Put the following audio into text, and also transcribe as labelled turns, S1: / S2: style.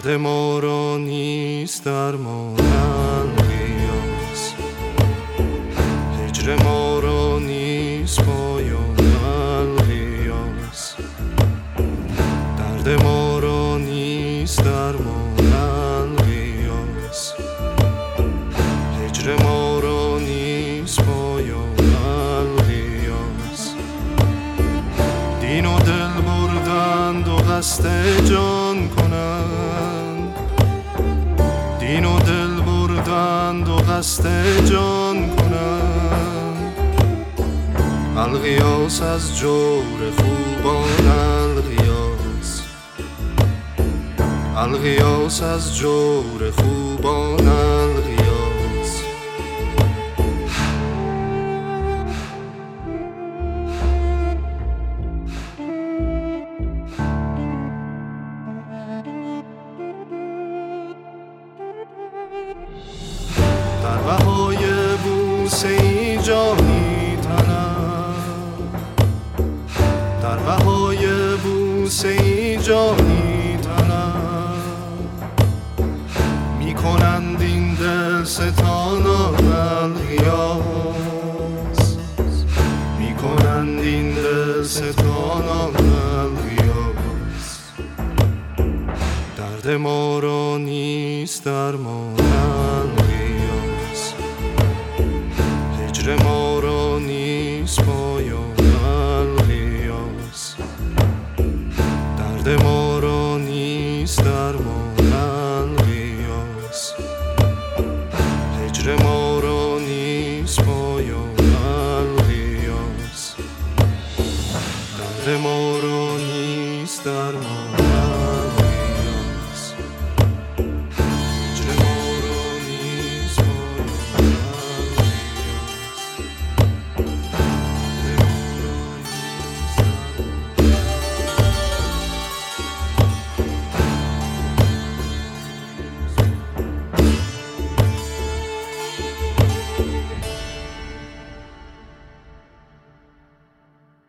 S1: درد ما را نیست درمان الغیاس، هجر ما را نیست پایان الغیاس، درد ما را نیست درمان الغیاس، هجر ما را نیست پایان الغیاس. دین و دل بردند و قصد جان کنند، دین و دل بردند و قصد جان کنند، الغیاس از جور خوبان الغیاس، الغیاس از جور خوبان الغیاس. در بهای بوسه ای جانی تنم، در بهای بوسه ای جانی تنم، می کنند این دل ستانان الغیاس، می کنند این دل ستانان الغیاس. درد ما را نیست درمان الغیاس، هجر ما را نیست